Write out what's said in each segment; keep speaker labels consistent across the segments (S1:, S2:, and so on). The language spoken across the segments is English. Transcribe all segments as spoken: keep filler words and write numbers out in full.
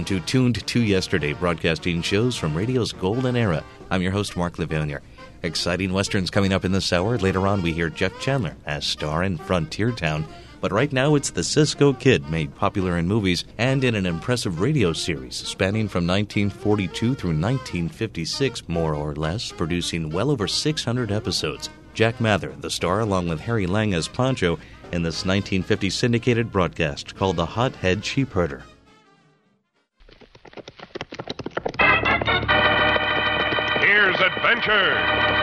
S1: Welcome to Tuned to Yesterday, broadcasting shows from radio's golden era. I'm your host, Mark Levanier. Exciting westerns coming up in this hour. Later on, we hear Jeff Chandler as star in Frontier Town. But right now, it's the Cisco Kid, made popular in movies and in an impressive radio series spanning from nineteen forty-two through nineteen fifty-six, more or less, producing well over six hundred episodes. Jack Mather, the star, along with Harry Lang as Pancho, in this nineteen fifty syndicated broadcast called The Hothead Sheepherder.
S2: Here's adventure.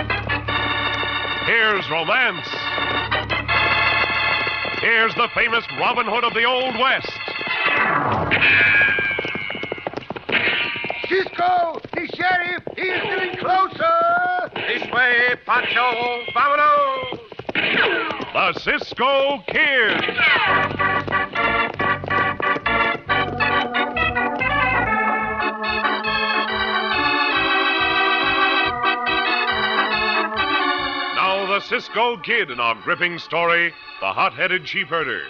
S2: Here's romance. Here's the famous Robin Hood of the Old West.
S3: Cisco, the sheriff, he is getting closer.
S4: This way, Pancho, vámonos.
S2: The Cisco Kid. The Cisco Kid in our gripping story, The Hot-Headed Sheepherder.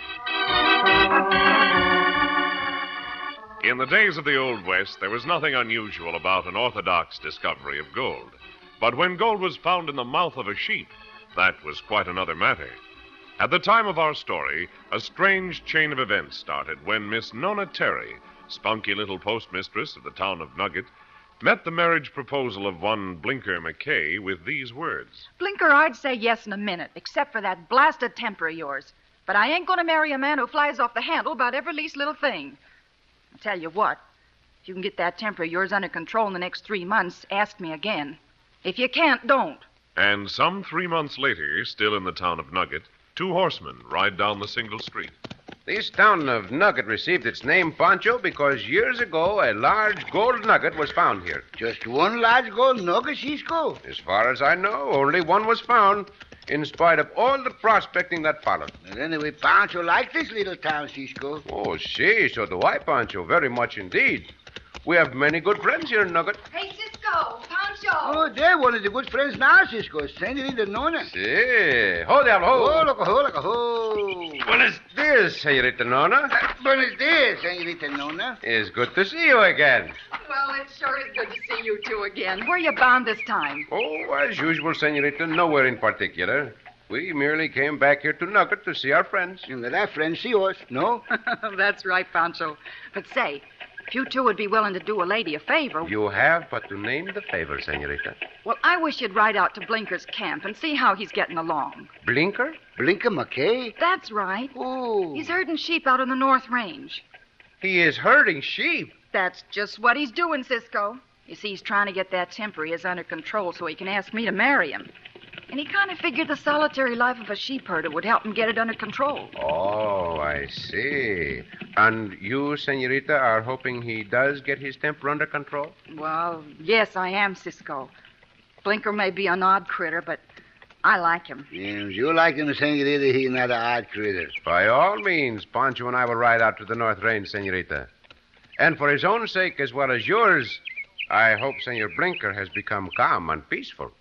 S2: In the days of the Old West, there was nothing unusual about an orthodox discovery of gold. But when gold was found in the mouth of a sheep, that was quite another matter. At the time of our story, a strange chain of events started when Miss Nona Terry, spunky little postmistress of the town of Nugget, met the marriage proposal of one Blinker McKay with these words.
S5: Blinker, I'd say yes in a minute, except for that blasted temper of yours. But I ain't going to marry a man who flies off the handle about every least little thing. I'll tell you what, if you can get that temper of yours under control in the next three months, ask me again. If you can't, don't.
S2: And some three months later, still in the town of Nugget, two horsemen ride down the single street.
S4: This town of Nugget received its name, Pancho, because years ago a large gold nugget was found here.
S3: Just one large gold nugget, Cisco?
S4: As far as I know, only one was found, in spite of all the prospecting that followed.
S3: And anyway, Pancho likes this little town, Cisco.
S4: Oh, see, so do I, Pancho, very much indeed. We have many good friends here in Nugget.
S5: Hey, Cisco, Pancho.
S3: Oh, they're one of the good friends now, Cisco. Senorita Nona.
S4: Si. Ho, diablo, ho.
S3: Oh, look, ho, look, ho.
S4: Buenos dias, Senorita Nona.
S3: Uh, buenos dias, Senorita Nona.
S4: It's good to see you again.
S5: Well, it sure is good to see you two again. Where you bound this time?
S4: Oh, as usual, Senorita, nowhere in particular. We merely came back here to Nugget to see our friends.
S3: And let our friends see us, no?
S5: That's right, Pancho. But say, if you two would be willing to do a lady a favor...
S4: You have but to name the favor, Senorita.
S5: Well, I wish you'd ride out to Blinker's camp and see how he's getting along.
S4: Blinker?
S3: Blinker McKay?
S5: That's right.
S3: Oh.
S5: He's herding sheep out on the North Range.
S4: He is herding sheep?
S5: That's just what he's doing, Cisco. You see, he's trying to get that temper he has under control so he can ask me to marry him. And he kind of figured the solitary life of a sheepherder would help him get it under control.
S4: Oh, I see. And you, Senorita, are hoping he does get his temper under control?
S5: Well, yes, I am, Cisco. Blinker may be an odd critter, but I like him.
S3: Yes, you like him, Senorita. He's not an odd critter.
S4: By all means, Pancho and I will ride out to the North Range, Senorita. And for his own sake as well as yours, I hope Senor Blinker has become calm and peaceful.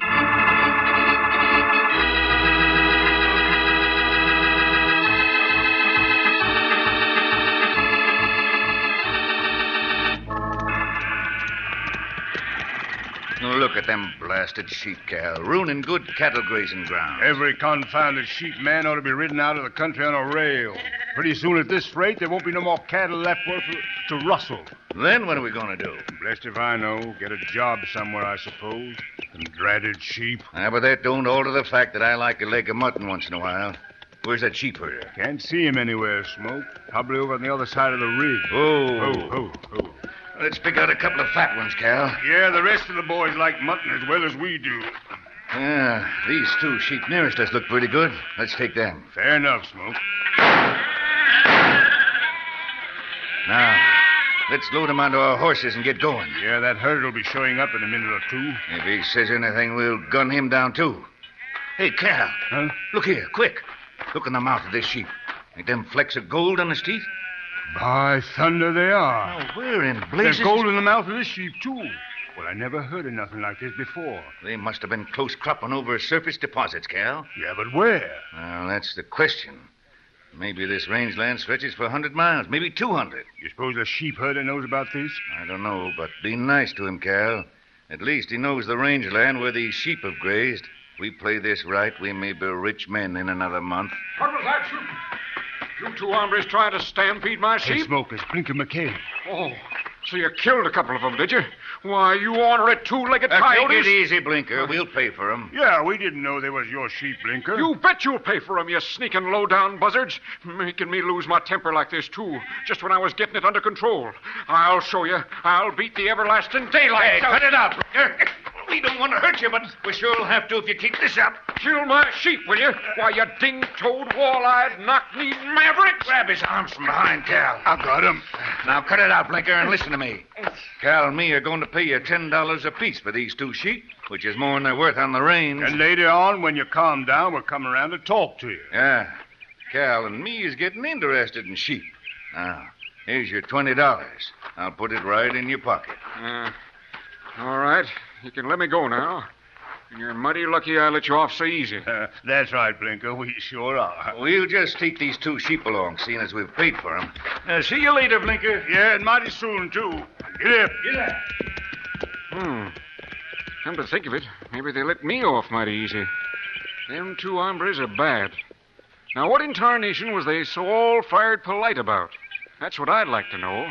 S6: Look at them blasted sheep, Cal, ruining good cattle grazing ground.
S7: Every confounded sheep man ought to be ridden out of the country on a rail. Pretty soon at this rate, there won't be no more cattle left for to rustle.
S6: Then what are we going to do?
S7: Blessed if I know. Get a job somewhere, I suppose. Them dratted sheep.
S6: Ah, but that don't alter the fact that I like a leg of mutton once in a while. Where's that sheep herder?
S7: Can't see him anywhere, Smoke. Probably over on the other side of the rig.
S6: Oh.
S7: Oh, oh, oh.
S6: Let's pick out a couple of fat ones, Cal.
S7: Yeah, the rest of the boys like mutton as well as we do.
S6: Yeah, these two sheep nearest us look pretty good. Let's take them.
S7: Fair enough, Smoke.
S6: Now, let's load them onto our horses and get going.
S7: Yeah, that herder will be showing up in a minute or two.
S6: If he says anything, we'll gun him down, too. Hey, Cal.
S7: Huh?
S6: Look here, quick. Look in the mouth of this sheep. Ain't them flecks of gold on his teeth?
S7: By thunder, they are.
S6: Now, where in blazes...
S7: There's gold in the mouth of this sheep, too. Well, I never heard of nothing like this before.
S6: They must have been close cropping over surface deposits, Cal.
S7: Yeah, but where?
S6: Well, that's the question. Maybe this rangeland stretches for a hundred miles, maybe two hundred.
S7: You suppose the sheep herder knows about this?
S6: I don't know, but be nice to him, Cal. At least he knows the rangeland where these sheep have grazed. If we play this right, we may be rich men in another month.
S8: What was that shooting? You two hombres trying to stampede my
S7: Hey,
S8: sheep?
S7: Smoke, it's Blinker McKay.
S8: Oh, so you killed a couple of them, did you? Why, you ornery two-legged
S6: Uh, take
S8: coyotes.
S6: it easy, Blinker. We'll pay for him.
S7: Yeah, we didn't know they was your sheep, Blinker.
S8: You bet you'll pay for them, you sneaking low-down buzzards. Making me lose my temper like this, too, just when I was getting it under control. I'll show you. I'll beat the everlasting daylight.
S6: Hey, cut it out, Blinker. We don't want to hurt you, but we sure will have to if you keep this up.
S8: Kill my sheep, will you? Why, you ding-toed, wall-eyed, knock-kneed maverick.
S6: Grab his arms from behind, Cal.
S7: I got him.
S6: Now cut it out, Blinker, and listen to me. Cal and me are going to pay you ten dollars apiece for these two sheep, which is more than they're worth on the range.
S7: And later on, when you calm down, we'll come around to talk to you.
S6: Yeah, Cal and me is getting interested in sheep. Now, here's your twenty dollars. I'll put it right in your pocket.
S8: Uh, all right. You can let me go now. And you're mighty lucky I let you off so easy.
S7: Uh, that's right, Blinker. We sure are.
S6: We'll just take these two sheep along, seeing as we've paid for them. Uh, see you later, Blinker.
S7: Yeah, and mighty soon, too. Get up.
S6: Get up.
S8: Hmm. Come to think of it, maybe they let me off mighty easy. Them two hombres are bad. Now, what in tarnation was they so all-fired polite about? That's what I'd like to know.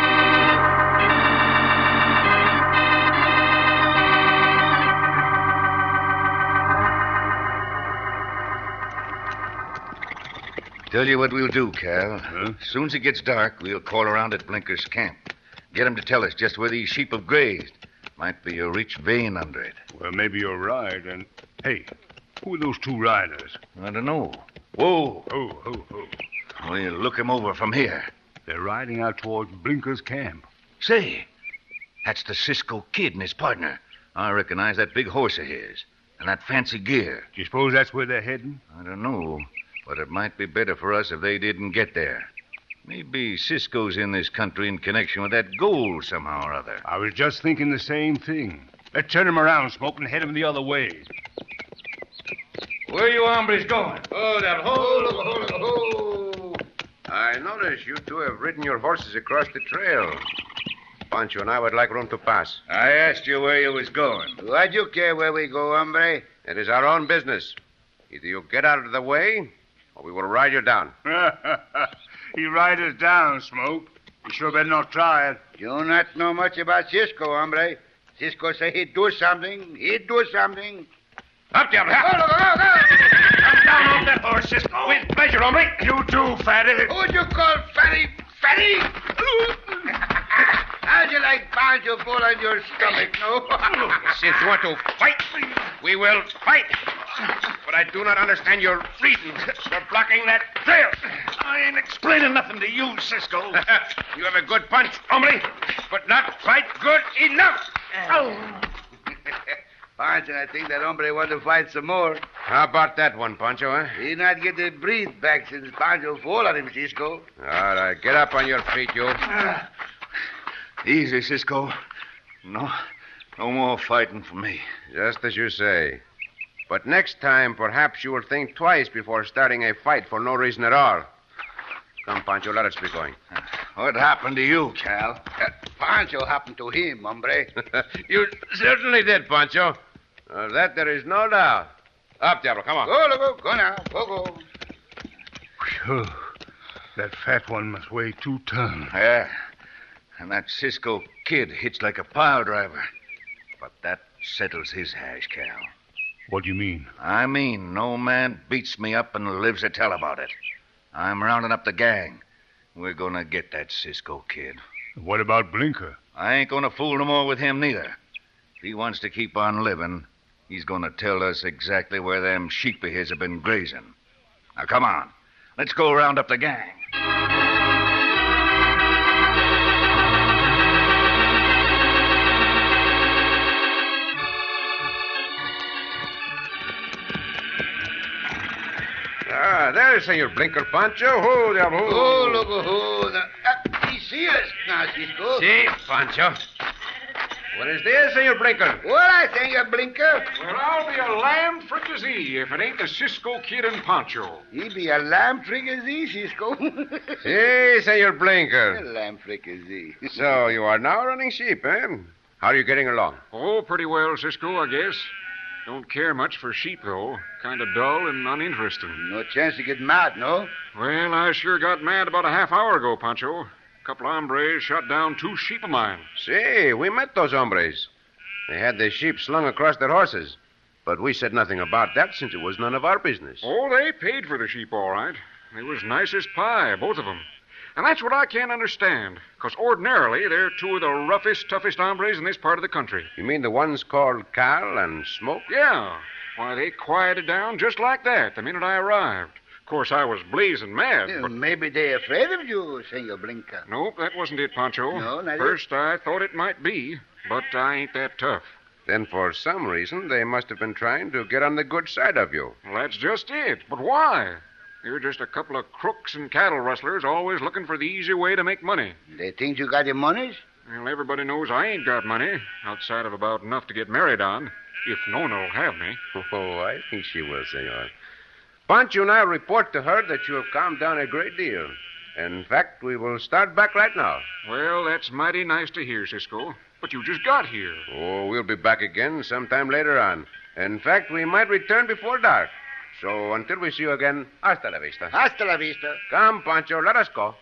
S6: Tell you what we'll do, Cal.
S7: Huh?
S6: As soon as it gets dark, we'll call around at Blinker's camp. Get him to tell us just where these sheep have grazed. Might be a rich vein under it.
S7: Well, maybe you're right. And, hey, who are those two riders?
S6: I don't know. Whoa.
S7: Oh, oh, oh.
S6: We'll look him over from here.
S7: They're riding out towards Blinker's camp.
S6: Say, that's the Cisco Kid and his partner. I recognize that big horse of his and that fancy gear.
S7: Do you suppose that's where they're heading?
S6: I don't know, but it might be better for us if they didn't get there. Maybe Cisco's in this country in connection with that gold somehow or other.
S7: I was just thinking the same thing. Let's turn him around, Smoke, and head him the other way.
S6: Where you hombres going?
S4: Oh, that ho, ho, ho. I notice you two have ridden your horses across the trail. Pancho and I would like room to pass.
S6: I asked you where you was going.
S3: Why do you care where we go, hombre?
S4: It is our own business. Either you get out of the way, or we will ride you down.
S7: He ride us down, Smoke. You sure better not try it.
S3: You not know much about Cisco, hombre. Cisco say he'd do something. He'd do something.
S6: Up, Diablo.
S3: Go, go, go, go.
S6: Come down off that horse, Cisco. With pleasure, hombre.
S7: You too, fatty.
S3: Who'd you call fatty? Fatty? How'd you like Pancho full on your stomach, no?
S4: Since you want to fight, we will fight. But I do not understand your reasons for blocking that trail.
S6: I ain't explaining nothing to you, Cisco.
S4: You have a good punch, hombre, but not quite good enough.
S3: Oh. Pancho, I think that hombre want to fight some more.
S4: How about that one, Pancho, huh?
S3: He not get the breathe back since Pancho fall on him, Cisco.
S4: All right, get up on your feet, you.
S6: Uh, easy, Cisco. No, no more fighting for me.
S4: Just as you say. But next time, perhaps you will think twice before starting a fight for no reason at all. Come, Pancho, let us be going.
S6: What happened to you, Cal?
S3: Uh, Pancho happened to him, hombre.
S4: You certainly did, Pancho. Of that there is no doubt. Up, Diablo, come on.
S3: Go, go, go now. Go, go.
S7: Whew. That fat one must weigh two tons.
S6: Yeah. And that Cisco Kid hits like a pile driver. But that settles his hash, Cal.
S7: What do you mean?
S6: I mean, no man beats me up and lives to tell about it. I'm rounding up the gang. We're gonna get that Cisco Kid.
S7: What about Blinker?
S6: I ain't gonna fool no more with him, neither. If he wants to keep on living, he's gonna tell us exactly where them sheep of his have been grazing. Now, come on. Let's go round up the gang.
S4: Ah, there's Senor Blinker, Pancho. Who, Diablo?
S3: Oh, look, oh, the, uh, he see us now, Cisco.
S4: Si, Pancho. What is this, Senor Blinker?
S3: What I think, you blinker?
S8: Well, I'll be a lamb fricassee if it ain't the Cisco Kid and Pancho.
S3: He be a lamb fricassee, Cisco.
S4: Hey, Senor
S3: A
S4: Blinker.
S3: lamb fricassee.
S4: So you are now running sheep, eh? How are you getting along?
S8: Oh, pretty well, Cisco, I guess. Don't care much for sheep, though. Kind of dull and uninteresting.
S3: No chance to get mad, no?
S8: Well, I sure got mad about a half hour ago, Pancho. A couple of hombres shot down two sheep of mine.
S4: See, we met those hombres. They had their sheep slung across their horses. But we said nothing about that since it was none of our business.
S8: Oh, they paid for the sheep, all right. They was nice as pie, both of them. And that's what I can't understand, because ordinarily they're two of the roughest, toughest hombres in this part of the country.
S4: You mean the ones called Cal and Smoke?
S8: Yeah. Why, they quieted down just like that the minute I arrived. Of course, I was blazing mad,
S3: Yeah,
S8: but...
S3: Maybe they're afraid of you, Senor Blinker.
S8: Nope, that wasn't it, Pancho.
S3: No, not it?
S8: First, I thought it might be, but I ain't that tough.
S4: Then for some reason, they must have been trying to get on the good side of you.
S8: Well, that's just it. But why? You're just a couple of crooks and cattle rustlers always looking for the easy way to make money.
S3: They think you got the monies?
S8: Well, everybody knows I ain't got money, outside of about enough to get married on, if Nona'll have me.
S4: Oh, I think she will, Senor. Pancho and I report to her that you have calmed down a great deal. In fact, we will start back right now.
S8: Well, that's mighty nice to hear, Cisco. But you just got here.
S4: Oh, we'll be back again sometime later on. In fact, we might return before dark. So until we see you again, hasta la vista.
S3: Hasta la vista.
S4: Come, Pancho, let us go.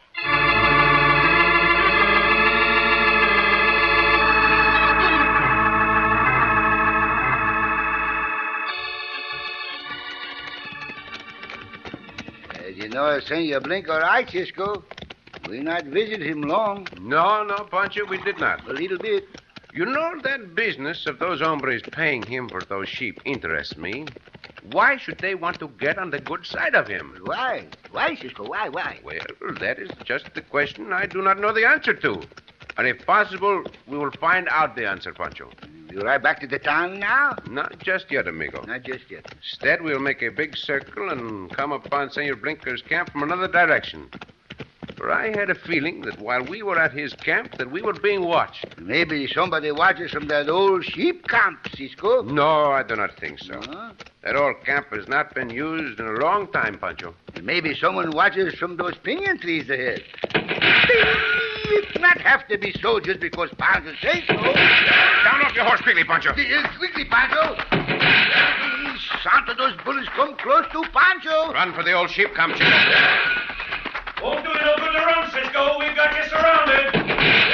S3: As you know, Senor Blinker, all right, Cisco. We not visit him long.
S4: No, no, Pancho, we did not.
S3: A little bit.
S4: You know, that business of those hombres paying him for those sheep interests me. Why should they want to get on the good side of him?
S3: Why? Why, Cisco? Why, why?
S4: Well, that is just the question I do not know the answer to. And if possible, we will find out the answer, Pancho.
S3: You right back to the town now?
S4: Not just yet, amigo.
S3: Not just yet.
S4: Instead, we'll make a big circle and come upon Senor Blinker's camp from another direction. For I had a feeling that while we were at his camp, that we were being watched.
S3: Maybe somebody watches from that old sheep camp, Cisco.
S4: No, I do not think so.
S3: Huh?
S4: That old camp has not been used in a long time, Pancho.
S3: Maybe someone watches from those pinyon trees ahead. It not have to be so just because Pancho says so.
S4: Down off your horse quickly, Pancho.
S3: Yes, quickly, Pancho. Santa, those bullets come close to Pancho.
S4: Run for the old sheep camp, Chico.
S9: Won't do you no good to run, Cisco. We've got you surrounded.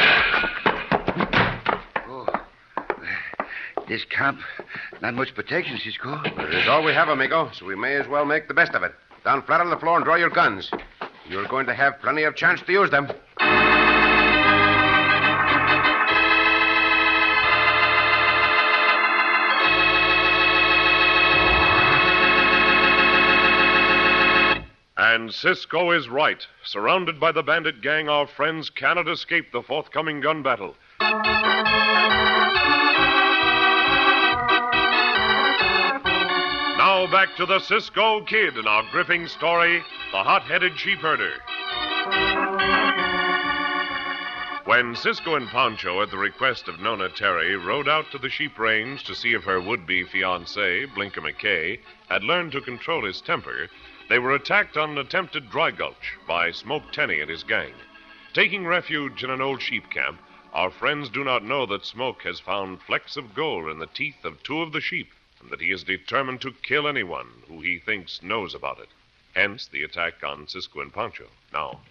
S3: Oh, this camp, not much protection, Cisco.
S4: It is all we have, amigo, so we may as well make the best of it. Down flat on the floor and draw your guns. You're going to have plenty of chance to use them.
S2: And Cisco is right. Surrounded by the bandit gang, our friends cannot escape the forthcoming gun battle. Now back to the Cisco Kid and our gripping story, The Hot-Headed Sheep Herder. When Cisco and Pancho, at the request of Nona Terry, rode out to the sheep range to see if her would-be fiancé, Blinker McKay, had learned to control his temper, they were attacked on an attempted dry gulch by Smoke Tenney and his gang. Taking refuge in an old sheep camp, our friends do not know that Smoke has found flecks of gold in the teeth of two of the sheep, and that he is determined to kill anyone who he thinks knows about it. Hence the attack on Cisco and Pancho. Now,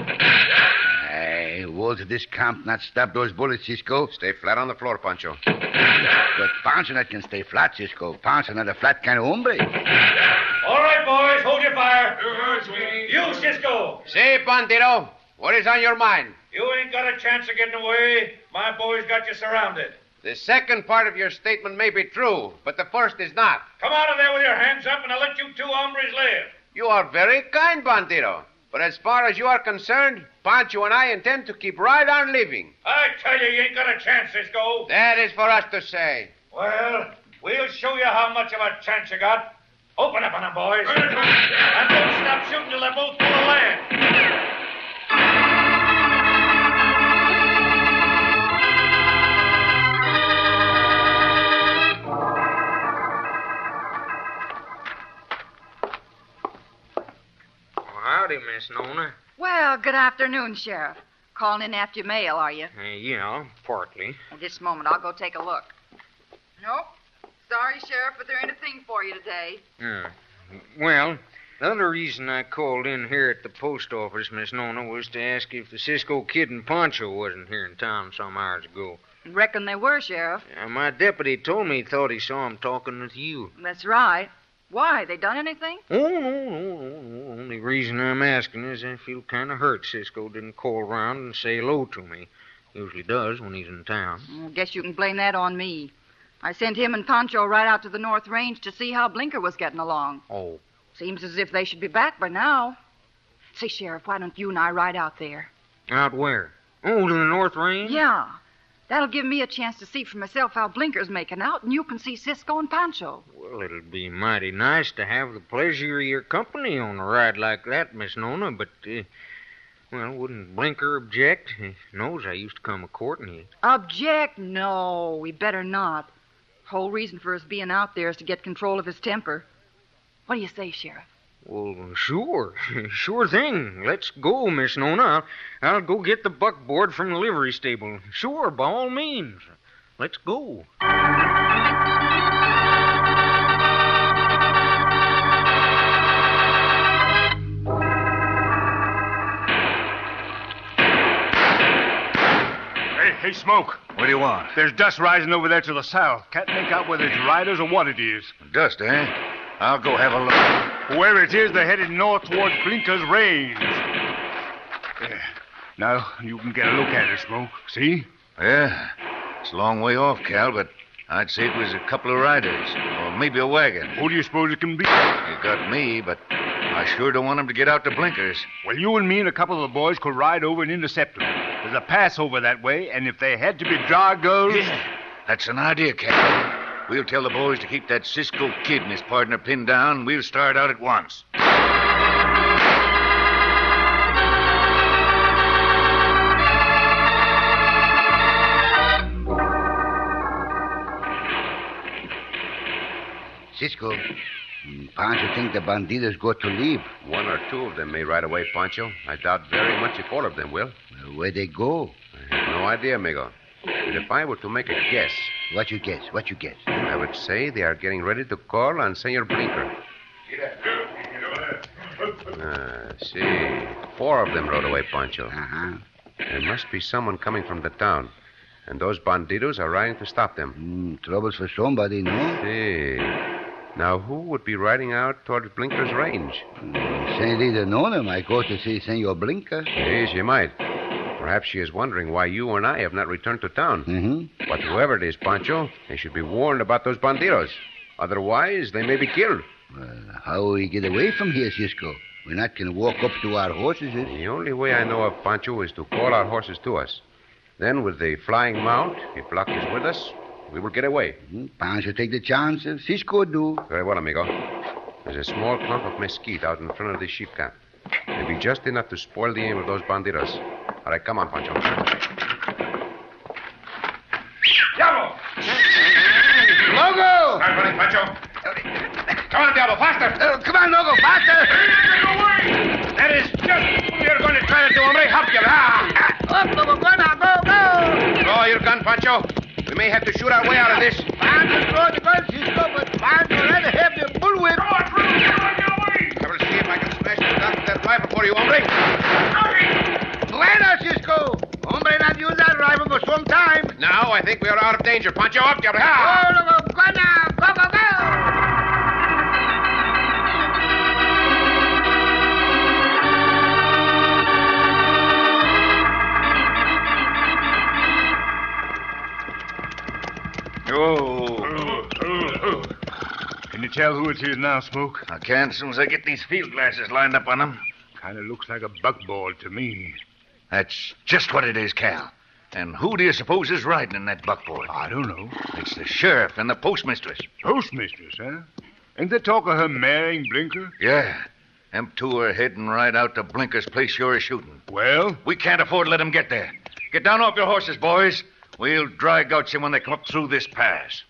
S3: Hey, walls of this camp not stop those bullets, Cisco.
S4: Stay flat on the floor, Pancho.
S3: But Pancho not can stay flat, Cisco. Pancho not a flat kind of hombre.
S9: All right, boys, hold your fire. You, Cisco.
S4: Say, Bandito, what is on your mind?
S9: You ain't got a chance of getting away. My boys got you surrounded.
S4: The second part of your statement may be true, but the first is not.
S9: Come out of there with your hands up, and I'll let you two hombres live.
S4: You are very kind, Bandito. But as far as you are concerned, Pancho and I intend to keep right on living.
S9: I tell you, you ain't got a chance, Cisco.
S4: That is for us to say.
S9: Well, we'll show you how much of a chance you got. Open up on them, boys. And don't stop shooting till they're both full of land.
S10: Howdy, Miss Nona.
S5: Well, good afternoon, Sheriff. Calling in after your mail, are you?
S10: Uh, yeah, partly.
S5: At this moment, I'll go take a look. Nope. Sorry, Sheriff, but there ain't a thing for you today.
S10: Yeah. Well, the other reason I called in here at the post office, Miss Nona, was to ask if the Cisco Kid and Pancho wasn't here in town some hours ago.
S5: Reckon they were, Sheriff.
S10: Uh, my deputy told me he thought he saw him talking with you.
S5: That's right. Why? They done anything?
S10: Oh, no, no, no, no. Only reason I'm asking is I feel kind of hurt Cisco didn't call around and say hello to me. Usually does when he's in town.
S5: I guess you can blame that on me. I sent him and Pancho right out to the North Range to see how Blinker was getting along.
S10: Oh.
S5: Seems as if they should be back by now. Say, Sheriff, why don't you and I ride out there?
S10: Out where? Oh, to the North Range?
S5: Yeah. That'll give me a chance to see for myself how Blinker's making out, and you can see Cisco and Pancho.
S10: Well, it'll be mighty nice to have the pleasure of your company on a ride like that, Miss Nona, but, uh, well, wouldn't Blinker object? He knows I used to come a-courting you.
S5: Object? No, we better not. Whole reason for us being out there is to get control of his temper. What do you say, Sheriff?
S10: Well, sure. Sure thing. Let's go, Miss Nona. I'll, I'll go get the buckboard from the livery stable. Sure, by all means. Let's go.
S7: Hey, hey, Smoke.
S6: What do you want?
S7: There's dust rising over there to the south. Can't make out whether it's riders or what it is.
S6: Dust, eh? I'll go have a look.
S7: Whoever it is, they're headed north towards Blinker's range. Yeah. Now, you can get a look at it, Smoke. See?
S6: Yeah. It's a long way off, Cal, but I'd say it was a couple of riders. Or maybe a wagon.
S7: Who do you suppose it can be?
S6: You got me, but I sure don't want them to get out to Blinkers.
S7: Well, you and me and a couple of the boys could ride over and intercept them. There's a pass over that way, and if they had to be dry girls...
S6: Yeah, that's an idea, Cal. We'll tell the boys to keep that Cisco Kid and his partner pinned down. We'll start out at once.
S3: Cisco, Pancho think the bandidos got to leave.
S4: One or two of them may ride away, Pancho. I doubt very much if all of them will.
S3: Well, where they go?
S4: I have no idea, amigo. But if I were to make a guess...
S3: What you guess? What you guess?
S4: I would say they are getting ready to call on Senor Blinker. Uh, see. Four of them rode away, Pancho.
S3: Uh-huh.
S4: There must be someone coming from the town. And those bandidos are riding to stop them.
S3: Mm, troubles for somebody, no?
S4: See. Now, who would be riding out towards Blinker's range?
S3: Mm, Senorita Nona might go to see Senor Blinker.
S4: Yes, she might. Perhaps she is wondering why you and I have not returned to town.
S3: Mm-hmm.
S4: But whoever it is, Pancho, they should be warned about those bandidos. Otherwise, they may be killed.
S3: Well, how will we get away from here, Cisco? We're not going to walk up to our horses. Eh?
S4: The only way I know of, Pancho, is to call our horses to us. Then, with the flying mount, if luck is with us, we will get away.
S3: Mm-hmm. Pancho take the chances. Cisco do.
S4: Very well, amigo. There's a small clump of mesquite out in front of the sheep camp. It'll be just enough to spoil the aim of those bandidos. All right, come on, Pancho.
S9: Diablo!
S3: Logo!
S9: Start running, Pancho. Come on, Diablo, faster!
S3: Uh, come on, Logo, faster!
S9: That is just what you're going to try to do, hombre. Hop you. Ah!
S3: Up, Logo, go now, go, go!
S4: Draw your gun, Pancho. We may have to shoot our way out of this.
S3: Pancho, throw the gun, Cisco, but Pancho, rather have the bullwhip.
S9: Come on, Bruce. Get on your way.
S4: I will see if I can smash the gun with that rifle for you, hombre.
S3: Buena, Cisco. Hombre not use that rifle for some time.
S4: Now, I think we are out of danger. Pancho, up, you.
S3: Oh, Logo, go now, go, go, go!
S6: Oh.
S7: Can you tell who it is now, Smoke?
S6: I can as soon as I get these field glasses lined up on them.
S7: Kind of looks like a buckboard to me.
S6: That's just what it is, Cal. And who do you suppose is riding in that buckboard?
S7: I don't know.
S6: It's the sheriff and the postmistress.
S7: Postmistress, huh? Ain't there talk of her marrying Blinker?
S6: Yeah. Them two are heading right out to Blinker's place you're shooting.
S7: Well?
S6: We can't afford to let them get there. Get down off your horses, boys. We'll dry gulch you when they come up through this pass.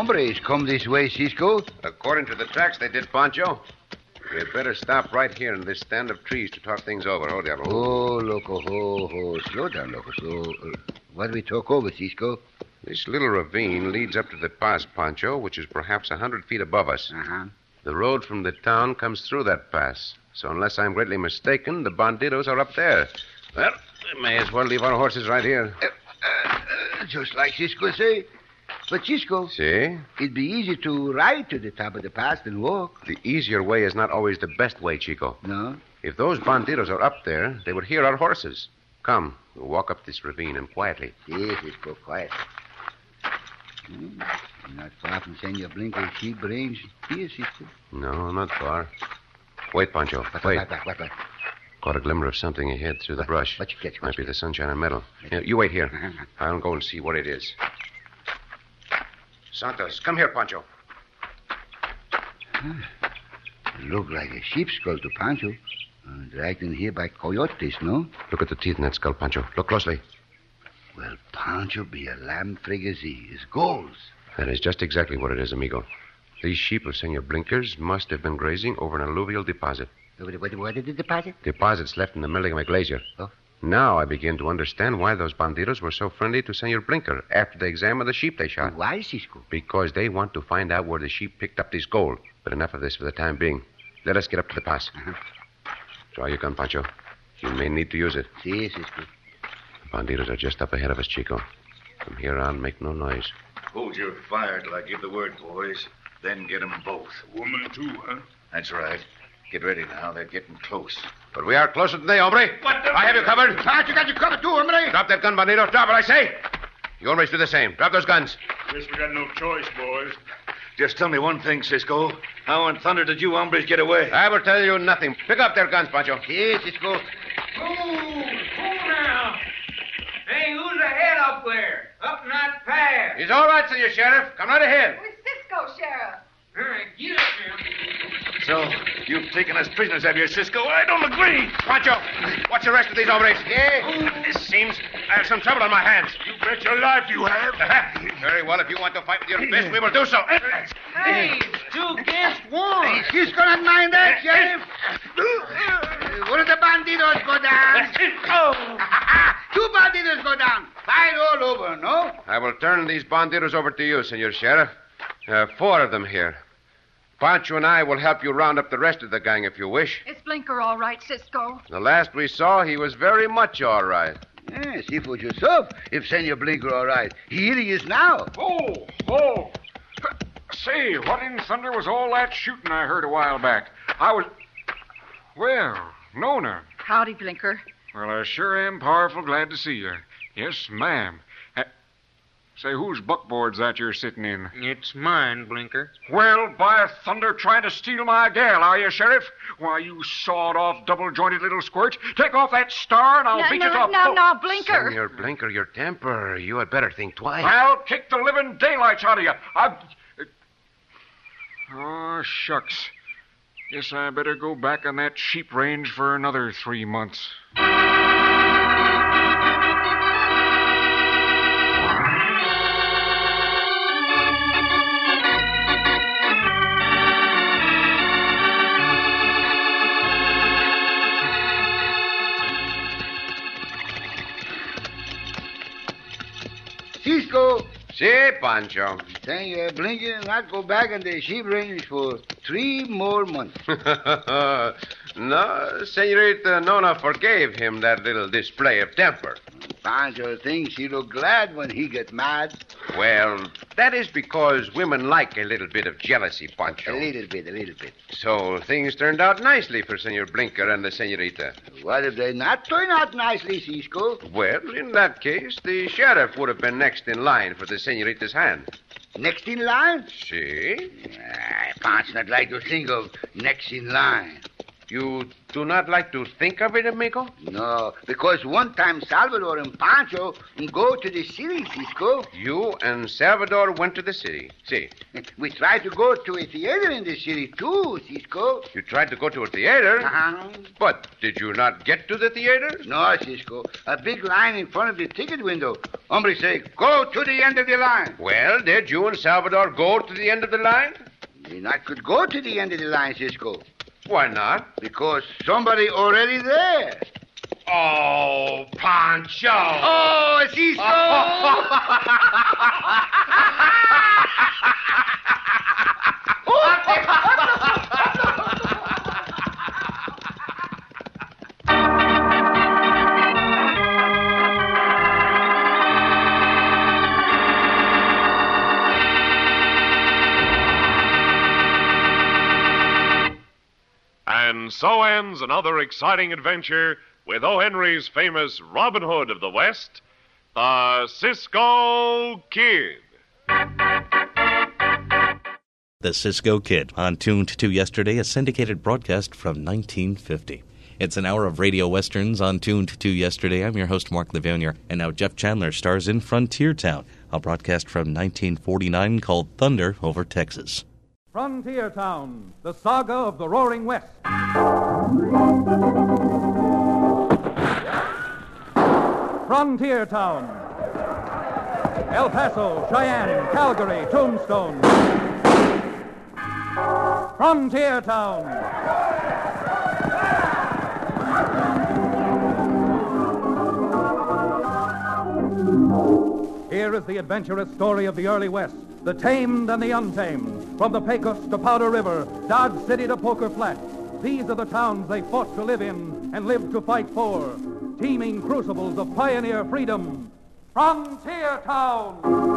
S3: hombres come this way, Cisco.
S4: According to the tracks, they did, Pancho. We'd better stop right here in this stand of trees to talk things over. Hold Diablo.
S3: Oh, loco, ho, ho. Slow down, loco. Slow. Uh, what do we talk over, Cisco?
S4: This little ravine leads up to the pass, Pancho, which is perhaps a hundred feet above us.
S3: Uh-huh.
S4: The road from the town comes through that pass. So unless I'm greatly mistaken, the bandidos are up there. Well, we may as well leave our horses right here.
S3: Uh, uh, uh, just like Cisco say. But, Cisco,
S4: See?
S3: it'd be easy to ride to the top of the pass than walk.
S4: The easier way is not always the best way, Chico.
S3: No?
S4: If those bandidos are up there, they would hear our horses. Come, we'll walk up this ravine and quietly.
S3: Yes, Cisco, quiet. Hmm. Not far from Senor Blinker's sheep range here, Cisco.
S4: No, not far. Wait, Pancho.
S3: What,
S4: Wait.
S3: what, what, what, what?
S4: Caught a glimmer of something ahead through the
S3: What-
S4: brush.
S3: what you catch, what
S4: Might
S3: you
S4: be the sunshine and metal. Yeah, you wait here.
S3: Uh-huh.
S4: I'll go and see what it is. Santos, come here, Pancho.
S3: Look like a sheep's skull to Pancho. Uh, dragged in here by coyotes, no?
S4: Look at the teeth in that skull, Pancho. Look closely.
S3: Well, Pancho be a lamb frigazy. It's goals.
S4: That is just exactly what it is, amigo. These sheep of Senor Blinkers must have been grazing over an alluvial deposit.
S3: What, what, what did the deposit?
S4: Deposits left in the Milligamy Glacier.
S3: Oh.
S4: Now I begin to understand why those bandidos were so friendly to Senor Blinker after they examined the sheep they shot.
S3: Why, Cisco?
S4: Because they want to find out where the sheep picked up this gold. But enough of this for the time being. Let us get up to the pass.
S3: Uh-huh.
S4: Draw your gun, Pancho. You may need to use it.
S3: Si, Cisco.
S4: The bandidos are just up ahead of us, Chico. From here on, make no noise.
S6: Hold your fire till I give the word, boys. Then get them both.
S7: Woman, too, huh?
S6: That's right. Get ready now. They're getting close.
S4: But we are closer than they, hombre.
S3: What the...
S4: I have you covered.
S3: Pancho got you covered, too, hombre.
S4: Drop that gun, bandido. Drop it, I say. You hombres do the same. Drop those guns.
S7: Guess we got no choice, boys.
S6: Just tell me one thing, Cisco. How in thunder did you hombres get away?
S4: I will tell you nothing. Pick up their guns, Pancho.
S3: Si, Cisco.
S10: Move! Move now! Hey, who's ahead up there? Up not fast.
S4: He's all right, Senor Sheriff. Come right ahead.
S5: With Cisco, Sheriff.
S10: All right, get up now.
S6: So, you've taken us prisoners, have you, Cisco? I don't agree.
S4: Pancho, what's the rest of these hombres? Yeah. This seems I have some trouble on my hands.
S7: You bet your life you have.
S4: Very well. If you want to fight with your fist, we will do so.
S10: Hey, two against one.
S3: Hey, Cisco not mind that, Sheriff. Uh, one of the bandidos go down.
S4: Oh.
S3: Two bandidos go down. Fight all over, no?
S4: I will turn these bandidos over to you, Senor Sheriff. Uh, four of them here. Pancho and I will help you round up the rest of the gang if you wish.
S5: Is Blinker all right, Cisco?
S4: The last we saw, he was very much all right.
S3: Yeah, see for yourself if Senor Blinker all right. Here he is now.
S8: Oh, oh. Say, what in thunder was all that shooting I heard a while back? I was... Well, Nona.
S5: Howdy, Blinker.
S8: Well, I sure am powerful glad to see you. Yes, ma'am. Uh, say, whose buckboard's that you're sitting in?
S10: It's mine, Blinker.
S8: Well, by thunder, trying to steal my gal, are you, Sheriff? Why, you sawed-off, double-jointed little squirt. Take off that star, and I'll
S5: no,
S8: beat
S5: no,
S8: you to a
S5: no,
S8: pulp.
S5: no, Blinker.
S4: Senor Blinker, your temper. You had better think twice.
S8: I'll kick the living daylights out of you. I... Oh, shucks. Guess I better go back on that sheep range for another three months.
S3: Cisco,
S4: Si, Pancho.
S3: Senor Blinker not go back on the sheep range for three more months.
S4: No, Senorita Nona forgave him that little display of temper.
S3: Pancho thinks he look glad when he get mad.
S4: Well, that is because women like a little bit of jealousy, Pancho.
S3: A little bit, a little bit.
S4: So things turned out nicely for Senor Blinker and the Senorita.
S3: What if they not turn out nicely, Cisco?
S4: Well, in that case, the sheriff would have been next in line for the Senorita's hand.
S3: Next in line?
S4: See?
S3: Ah, Pancho not like to think of next in line.
S4: You do not like to think of it, amigo?
S3: No, because one time Salvador and Pancho go to the city, Cisco.
S4: You and Salvador went to the city. See.
S3: We tried to go to a theater in the city, too, Cisco.
S4: You tried to go to a theater?
S3: Uh-huh.
S4: But did you not get to the theater?
S3: No, Cisco. A big line in front of the ticket window. Hombre say, go to the end of the line.
S4: Well, did you and Salvador go to the end of the line?
S3: We not could go to the end of the line, Cisco.
S4: Why not?
S3: Because somebody already there.
S4: Oh, Pancho.
S3: Oh, Cisco.
S2: And so ends another exciting adventure with O. Henry's famous Robin Hood of the West, the Cisco Kid.
S1: The Cisco Kid, on Tuned to Yesterday, a syndicated broadcast from nineteen fifty. It's an hour of radio westerns on Tuned to Yesterday. I'm your host, Mark Livonia, and now Jeff Chandler stars in Frontier Town, a broadcast from nineteen forty-nine called Thunder over Texas.
S11: Frontier Town, the saga of the Roaring West. Frontier Town. El Paso, Cheyenne, Calgary, Tombstone. Frontier Town. Here is the adventurous story of the early West, the tamed and the untamed. From the Pecos to Powder River, Dodge City to Poker Flat, these are the towns they fought to live in and lived to fight for. Teeming crucibles of pioneer freedom. Frontier Town!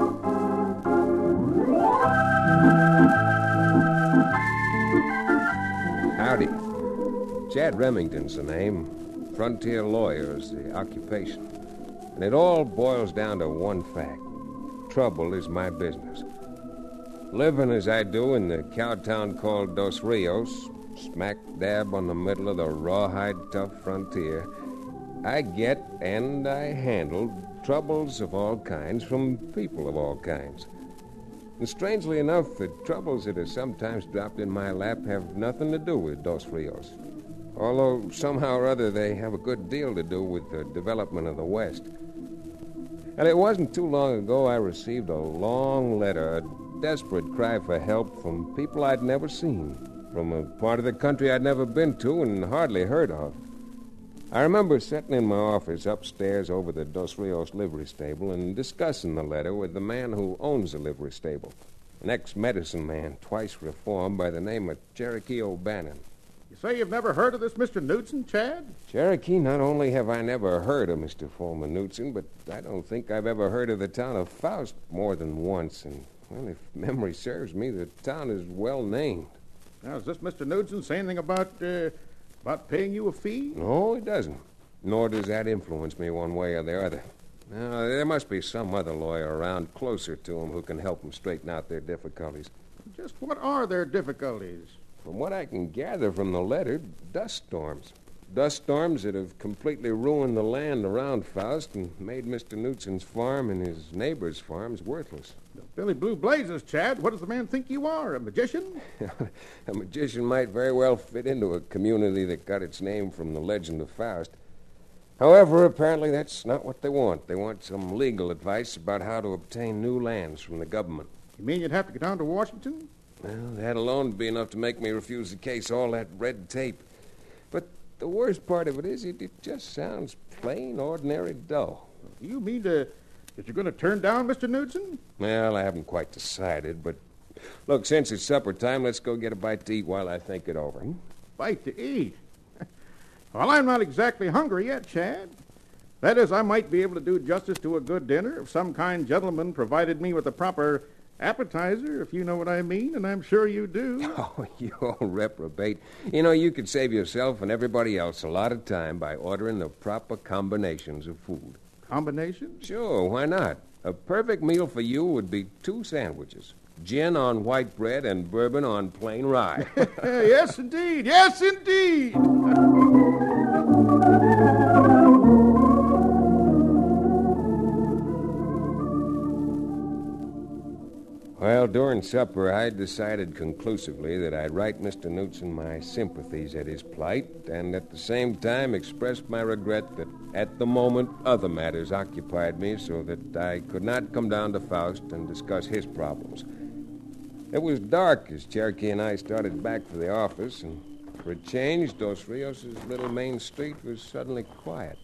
S12: Howdy. Chad Remington's the name. Frontier lawyer is the occupation. And it all boils down to one fact. Trouble is my business. Living as I do in the cowtown called Dos Rios, smack dab on the middle of the rawhide tough frontier, I get and I handle troubles of all kinds from people of all kinds. And strangely enough, the troubles that are sometimes dropped in my lap have nothing to do with Dos Rios. Although somehow or other they have a good deal to do with the development of the West. And it wasn't too long ago I received a long letter, a desperate cry for help from people I'd never seen, from a part of the country I'd never been to and hardly heard of. I remember sitting in my office upstairs over the Dos Rios livery stable and discussing the letter with the man who owns the livery stable, an ex-medicine man, twice reformed, by the name of Cherokee O'Bannon.
S13: You say you've never heard of this Mister Knudsen, Chad?
S12: Cherokee, not only have I never heard of Mister Foreman Knudsen, but I don't think I've ever heard of the town of Faust more than once, and well, if memory serves me, the town is well named.
S13: Now, does this Mister Knudsen say anything about, uh, about paying you a fee?
S12: No, it doesn't. Nor does that influence me one way or the other. Now, there must be some other lawyer around closer to him who can help them straighten out their difficulties.
S13: Just what are their difficulties?
S12: From what I can gather from the letter, dust storms. Dust storms that have completely ruined the land around Faust and made Mister Knudsen's farm and his neighbors' farms worthless.
S13: Billy Blue Blazes, Chad. What does the man think you are, a magician?
S12: A magician might very well fit into a community that got its name from the legend of Faust. However, apparently that's not what they want. They want some legal advice about how to obtain new lands from the government.
S13: You mean you'd have to go down to Washington?
S12: Well, that alone would be enough to make me refuse the case, all that red tape. But the worst part of it is it, it just sounds plain, ordinary dull.
S13: You mean to, that you're going to turn down Mister Knudsen?
S12: Well, I haven't quite decided, but look, since it's supper time, let's go get a bite to eat while I think it over. Hmm?
S13: Bite to eat? Well, I'm not exactly hungry yet, Chad. That is, I might be able to do justice to a good dinner if some kind gentleman provided me with a proper appetizer, if you know what I mean, and I'm sure you do.
S12: Oh, you old reprobate. You know, you could save yourself and everybody else a lot of time by ordering the proper combinations of food.
S13: Combinations?
S12: Sure, why not? A perfect meal for you would be two sandwiches. Gin on white bread and bourbon on plain rye.
S13: Yes, indeed. Yes, indeed.
S12: Well, during supper, I decided conclusively that I'd write Mister Knudsen my sympathies at his plight and at the same time express my regret that at the moment other matters occupied me so that I could not come down to Faust and discuss his problems. It was dark as Cherokee and I started back for the office, and for a change, Dos Rios' little main street was suddenly quiet.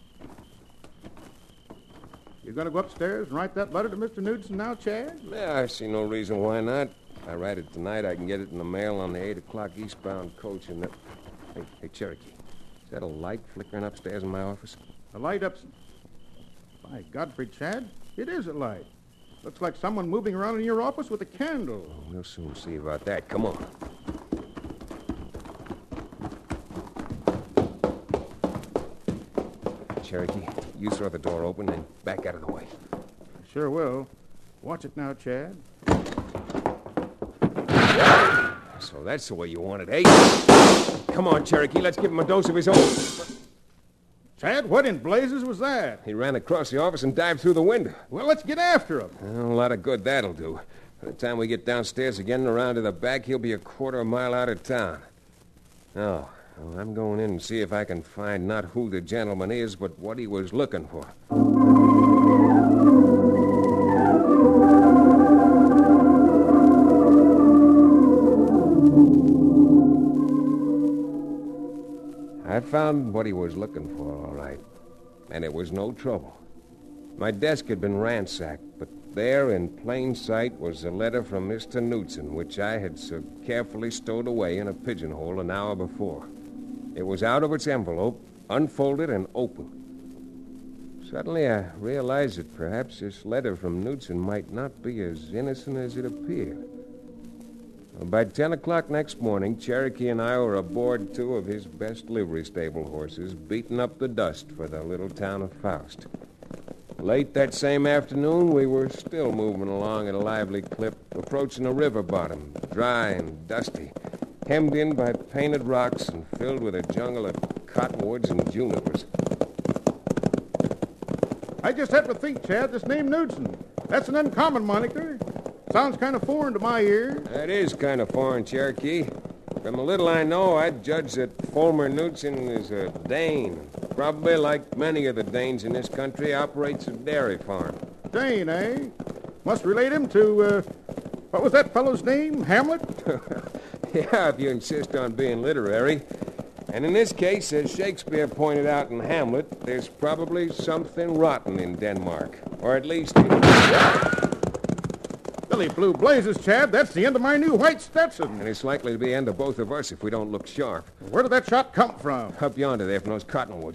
S13: You going to go upstairs and write that letter to Mister Knudsen now, Chad?
S12: Yeah, I see no reason why not. If I write it tonight, I can get it in the mail on the eight o'clock eastbound coach and that... Hey, hey, Cherokee, is that a light flickering upstairs in my office?
S13: A light up... By Godfrey, Chad, it is a light. Looks like someone moving around in your office with a candle.
S12: Oh, we'll soon see about that. Come on. Cherokee, you throw the door open and back out of the way.
S13: Sure will. Watch it now, Chad.
S12: So that's the way you want it, eh? Come on, Cherokee, let's give him a dose of his own.
S13: Chad, what in blazes was that?
S12: He ran across the office and dived through the window.
S13: Well, let's get after him.
S12: Well, a lot of good that'll do. By the time we get downstairs again and around to the back, he'll be a quarter of a mile out of town. Now, well, I'm going in and see if I can find not who the gentleman is, but what he was looking for. I found what he was looking for, all right. And it was no trouble. My desk had been ransacked, but there in plain sight was a letter from Mister Knudsen, which I had so carefully stowed away in a pigeonhole an hour before. It was out of its envelope, unfolded and open. Suddenly I realized that perhaps this letter from Knudsen might not be as innocent as it appeared. By ten o'clock next morning, Cherokee and I were aboard two of his best livery stable horses, beating up the dust for the little town of Faust. Late that same afternoon, we were still moving along at a lively clip, approaching a river bottom, dry and dusty, hemmed in by painted rocks and filled with a jungle of cottonwoods and junipers.
S13: I just have to think, Chad, this name Knudsen, that's an uncommon moniker. Sounds kind of foreign to my ears.
S12: That is kind of foreign, Cherokee. From the little I know, I'd judge that Fulmer Knudsen is a Dane. Probably, like many of the Danes in this country, operates a dairy farm.
S13: Dane, eh? Must relate him to, uh, what was that fellow's name? Hamlet?
S12: Yeah, if you insist on being literary. And in this case, as Shakespeare pointed out in Hamlet, there's probably something rotten in Denmark. Or at least in...
S13: Billy Blue Blazes, Chad, that's the end of my new white Stetson.
S12: And it's likely to be the end of both of us if we don't look sharp.
S13: Where did that shot come from?
S12: Up yonder there from those cottonwoods.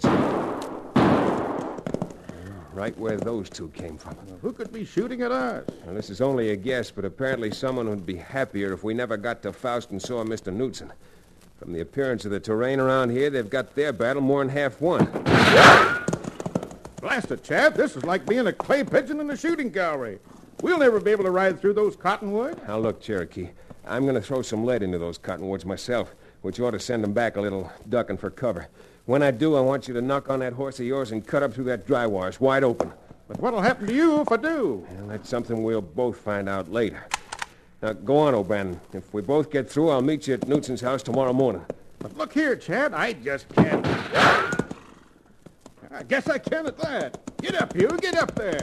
S12: Right where those two came from.
S13: Well, who could be shooting at us?
S12: Well, this is only a guess, but apparently someone would be happier if we never got to Faust and saw Mister Knudsen. From the appearance of the terrain around here, they've got their battle more than half won.
S13: Blast it, Chad. This is like being a clay pigeon in a shooting gallery. We'll never be able to ride through those cottonwoods.
S12: Now, look, Cherokee, I'm going to throw some lead into those cottonwoods myself, which ought to send them back a little, ducking for cover. When I do, I want you to knock on that horse of yours and cut up through that dry wires, wide open.
S13: But what'll happen to you if I do?
S12: Well, that's something we'll both find out later. Now, go on, O'Bannon. If we both get through, I'll meet you at Knudsen's house tomorrow morning.
S13: But look here, Chad, I just can't... I guess I can at that. Get up, you. Get up there.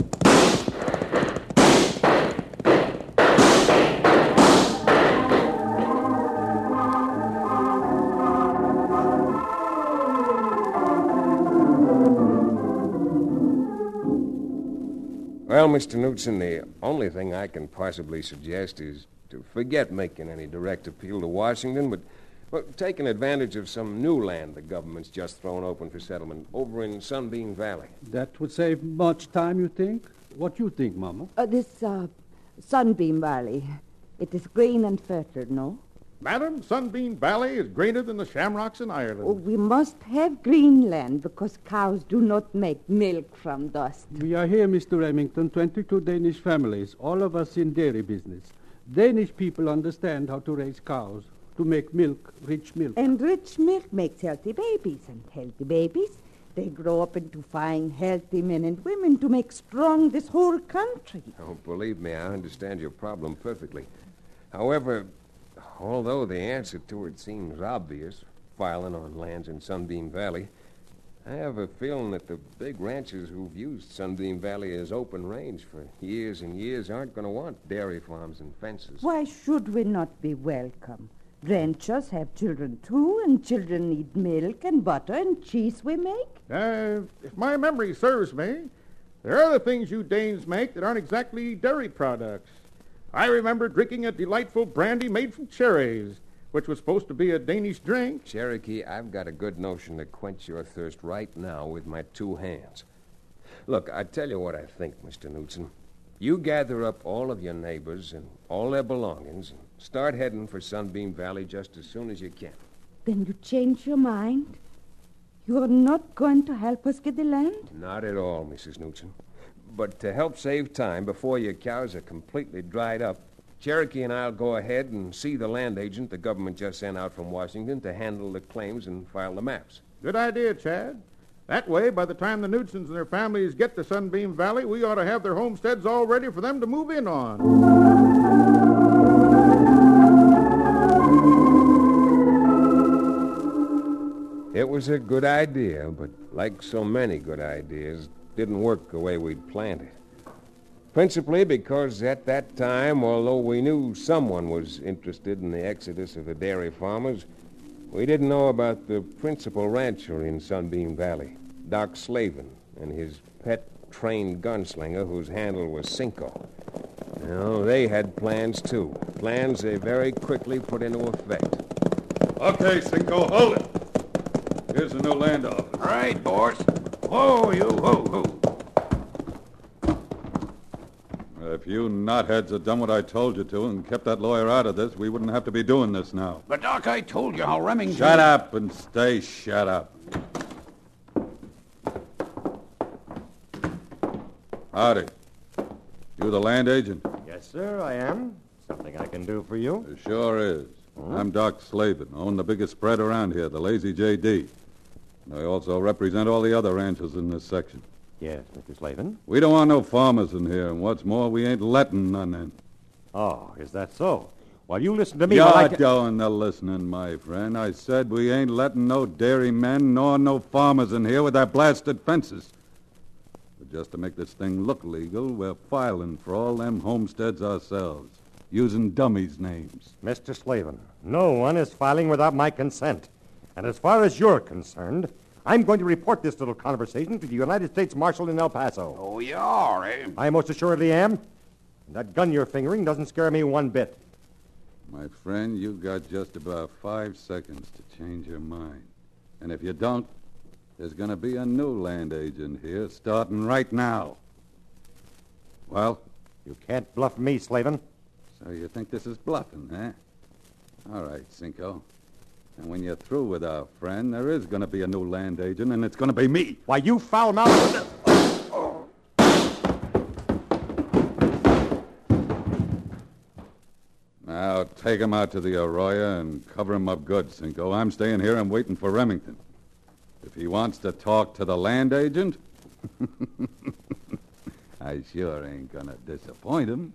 S12: Well, Mister Knudsen, the only thing I can possibly suggest is to forget making any direct appeal to Washington, but well, taking advantage of some new land the government's just thrown open for settlement over in Sunbeam Valley.
S14: That would save much time, you think? What do you think, Mama?
S15: Uh, this uh, Sunbeam Valley, it is green and fertile, no?
S13: Madam, Sunbeam Valley is greener than the shamrocks in Ireland.
S15: Oh, we must have green land because cows do not make milk from dust.
S14: We are here, Mister Remington, twenty-two Danish families, all of us in dairy business. Danish people understand how to raise cows, to make milk, rich milk.
S15: And rich milk makes healthy babies, and healthy babies, they grow up into fine, healthy men and women to make strong this whole country.
S12: Oh, believe me, I understand your problem perfectly. However, although the answer to it seems obvious, filing on lands in Sunbeam Valley, I have a feeling that the big ranchers who've used Sunbeam Valley as open range for years and years aren't going to want dairy farms and fences.
S15: Why should we not be welcome? Ranchers have children, too, and children need milk and butter and cheese we make.
S13: Uh, if my memory serves me, there are other things you Danes make that aren't exactly dairy products. I remember drinking a delightful brandy made from cherries, which was supposed to be a Danish drink.
S12: Cherokee, I've got a good notion to quench your thirst right now with my two hands. Look, I tell you what I think, Mister Knudsen. You gather up all of your neighbors and all their belongings and start heading for Sunbeam Valley just as soon as you can.
S15: Then you change your mind? You're not going to help us get the land?
S12: Not at all, Missus Knudsen. But to help save time before your cows are completely dried up, Cherokee and I'll go ahead and see the land agent the government just sent out from Washington to handle the claims and file the maps.
S13: Good idea, Chad. That way, by the time the Knudsens and their families get to Sunbeam Valley, we ought to have their homesteads all ready for them to move in on.
S12: It was a good idea, but like so many good ideas, didn't work the way we'd planned it. Principally because at that time, although we knew someone was interested in the exodus of the dairy farmers, we didn't know about the principal rancher in Sunbeam Valley, Doc Slavin, and his pet trained gunslinger whose handle was Cinco. No, they had plans, too. Plans they very quickly put into effect.
S16: Okay, Cinco, hold it. Here's the new land office.
S3: Right, boss. Whoa, you, whoa, whoa.
S16: If you knotheads had done what I told you to and kept that lawyer out of this, we wouldn't have to be doing this now.
S3: But, Doc, I told you how Remington...
S16: Shut up and stay shut up. Howdy. You the land agent?
S17: Yes, sir, I am. Something I can do for you?
S16: It sure is.
S17: Hmm?
S16: I'm Doc Slavin, own the biggest spread around here, the Lazy J D. I also represent all the other ranches in this section.
S17: Yes, Mister Slavin.
S16: We don't want no farmers in here, and what's more, we ain't letting none in.
S17: Oh, is that so? Well, you listen to me
S16: You're
S17: while I...
S16: doing the listening, my friend. I said we ain't letting no dairymen nor no farmers in here with their blasted fences. But just to make this thing look legal, we're filing for all them homesteads ourselves, using dummies' names.
S17: Mister Slavin, no one is filing without my consent. And as far as you're concerned, I'm going to report this little conversation to the United States Marshal in El Paso.
S3: Oh, you are, eh?
S17: I most assuredly am. And that gun you're fingering doesn't scare me one bit.
S16: My friend, you got just about five seconds to change your mind. And if you don't, there's going to be a new land agent here starting right now. Well?
S17: You can't bluff me, Slavin.
S16: So you think this is bluffing, eh? All right, Cinco. And when you're through with our friend, there is going to be a new land agent, and it's going to be me.
S17: Why, you foul-mouthed...
S16: Now, take him out to the Arroyo and cover him up good, Cinco. I'm staying here and waiting for Remington. If he wants to talk to the land agent, I sure ain't going to disappoint him.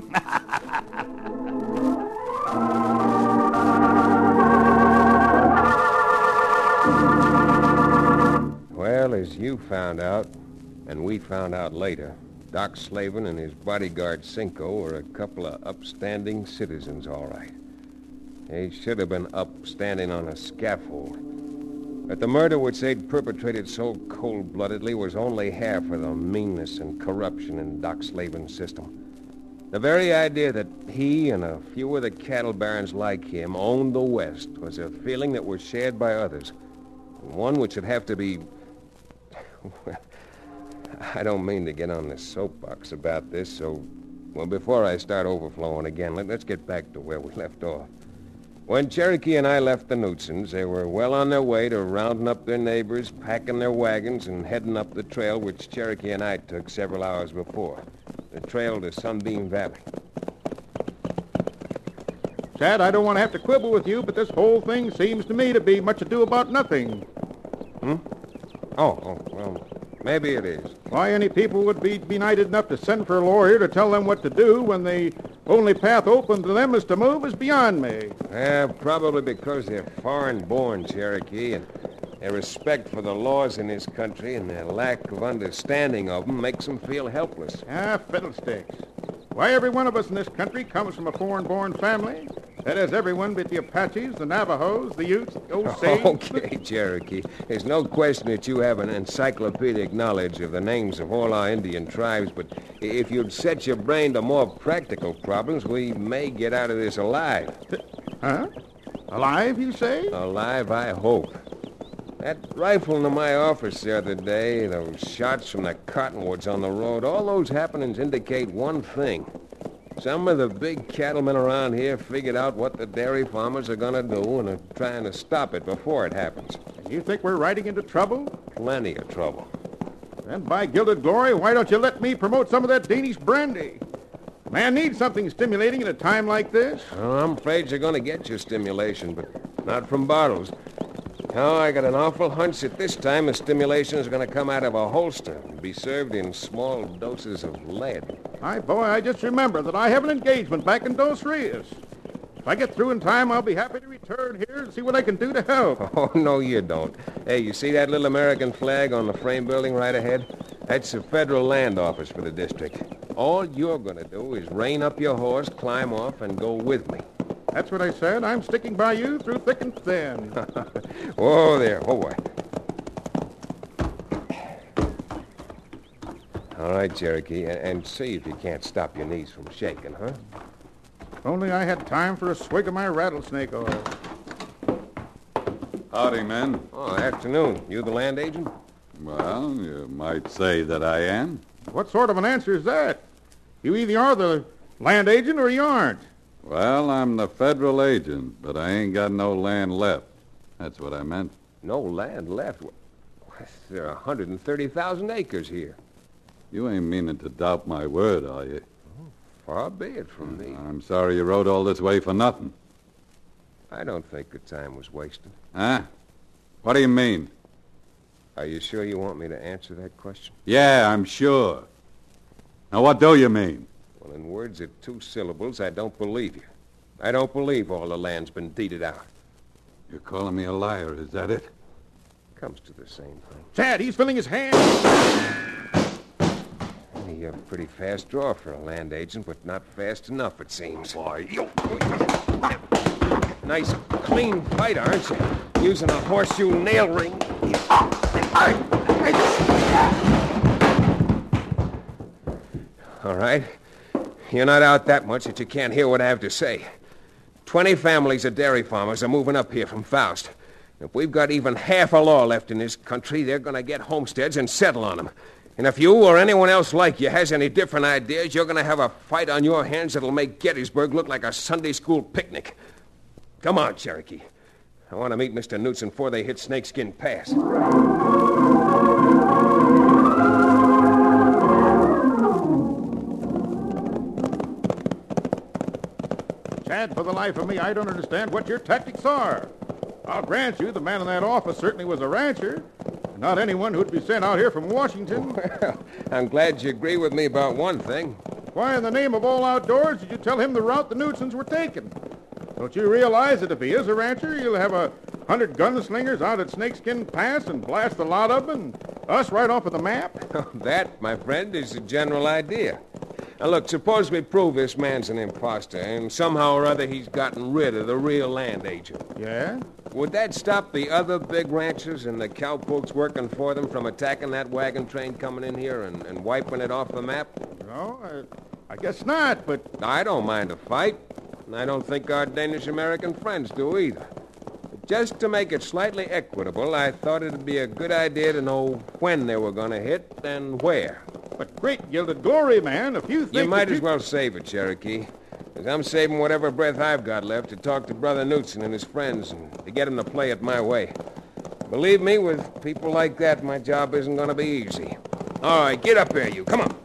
S12: Well, as you found out, and we found out later, Doc Slavin and his bodyguard Cinco were a couple of upstanding citizens, all right. They should have been up standing on a scaffold. But the murder which they'd perpetrated so cold-bloodedly was only half of the meanness and corruption in Doc Slavin's system. The very idea that he and a few of the cattle barons like him owned the West was a feeling that was shared by others, and one which would have to be... Well, I don't mean to get on the soapbox about this, so... Well, before I start overflowing again, let, let's get back to where we left off. When Cherokee and I left the Knudsens, they were well on their way to rounding up their neighbors, packing their wagons, and heading up the trail which Cherokee and I took several hours before. The trail to Sunbeam Valley.
S13: Chad, I don't want to have to quibble with you, but this whole thing seems to me to be much ado about nothing.
S12: Hmm? Oh, oh, well, maybe it is.
S13: Why any people would be benighted enough to send for a lawyer to tell them what to do when the only path open to them is to move is beyond me.
S12: Uh, probably because they're foreign-born, Cherokee, and their respect for the laws in this country and their lack of understanding of them makes them feel helpless.
S13: Ah, fiddlesticks. Why, every one of us in this country comes from a foreign-born family. That is, everyone but the Apaches, the Navajos, the Utes, the Osage.
S12: Okay, Cherokee. There's no question that you have an encyclopedic knowledge of the names of all our Indian tribes, but if you'd set your brain to more practical problems, we may get out of this alive.
S13: Huh? Alive, you say?
S12: Alive, I hope. That rifle in my office the other day, those shots from the cottonwoods on the road, all those happenings indicate one thing. Some of the big cattlemen around here figured out what the dairy farmers are going to do and are trying to stop it before it happens.
S13: You think we're riding into trouble?
S12: Plenty of trouble.
S13: Then, by gilded glory, why don't you let me promote some of that Danish brandy? Man needs something stimulating at a time like this.
S12: Well, I'm afraid you're going to get your stimulation, but not from bottles. Oh, I got an awful hunch that this time the stimulation is going to come out of a holster and be served in small doses of lead.
S13: Hi, boy, I just remember that I have an engagement back in Dos Rios. If I get through in time, I'll be happy to return here and see what I can do to help.
S12: Oh, no, you don't. Hey, you see that little American flag on the frame building right ahead? That's the federal land office for the district. All you're going to do is rein up your horse, climb off, and go with me.
S13: That's what I said. I'm sticking by you through thick and thin.
S12: Whoa there. Whoa, boy. All right, Cherokee, and, and see if you can't stop your knees from shaking, huh?
S13: If only I had time for a swig of my rattlesnake oil.
S16: Howdy, men.
S12: Oh, afternoon. You the land agent?
S16: Well, you might say that I am.
S13: What sort of an answer is that? You either are the land agent or you aren't.
S16: Well, I'm the federal agent, but I ain't got no land left. That's what I meant.
S12: No land left? There are one hundred thirty thousand acres here.
S16: You ain't meaning to doubt my word, are you?
S12: Oh, far be it from me.
S16: I'm sorry you rode all this way for nothing.
S12: I don't think the time was wasted.
S16: Huh? What do you mean?
S12: Are you sure you want me to answer that question?
S16: Yeah, I'm sure. Now, what do you mean?
S12: Well, in words of two syllables, I don't believe you. I don't believe all the land's been deeded out.
S16: You're calling me a liar, is that it?
S12: Comes to the same thing.
S13: Chad, he's filling his hands.
S12: You're a pretty fast draw for a land agent, but not fast enough, it seems.
S16: Why, you...
S12: Nice, clean fight, aren't you? Using a horseshoe nail ring. All right. You're not out that much that you can't hear what I have to say. Twenty families of dairy farmers are moving up here from Faust. If we've got even half a law left in this country, they're going to get homesteads and settle on them. And if you or anyone else like you has any different ideas, you're going to have a fight on your hands that'll make Gettysburg look like a Sunday school picnic. Come on, Cherokee. I want to meet Mister Knudsen before they hit Snakeskin Pass.
S13: Chad, for the life of me, I don't understand what your tactics are. I'll grant you the man in that office certainly was a rancher. Not anyone who'd be sent out here from Washington.
S12: Well, I'm glad you agree with me about one thing.
S13: Why in the name of all outdoors did you tell him the route the Knudsens were taking? Don't you realize that if he is a rancher, you'll have a hundred gunslingers out at Snakeskin Pass and blast a lot of them, and us right off of the map?
S12: That, my friend, is the general idea. Now, look, suppose we prove this man's an imposter, and somehow or other he's gotten rid of the real land agent.
S13: Yeah?
S12: Would that stop the other big ranchers and the cowpokes working for them from attacking that wagon train coming in here and, and wiping it off the map?
S13: No, I, I guess not, but...
S12: I don't mind a fight. And I don't think our Danish-American friends do either. But just to make it slightly equitable, I thought it'd be a good idea to know when they were going to hit and where.
S13: But great gilded glory, man, if you think...
S12: You might
S13: you...
S12: as well save it, Cherokee. Because I'm saving whatever breath I've got left to talk to Brother Knudsen and his friends and to get him to play it my way. Believe me, with people like that, my job isn't going to be easy. All right, get up there, you. Come on.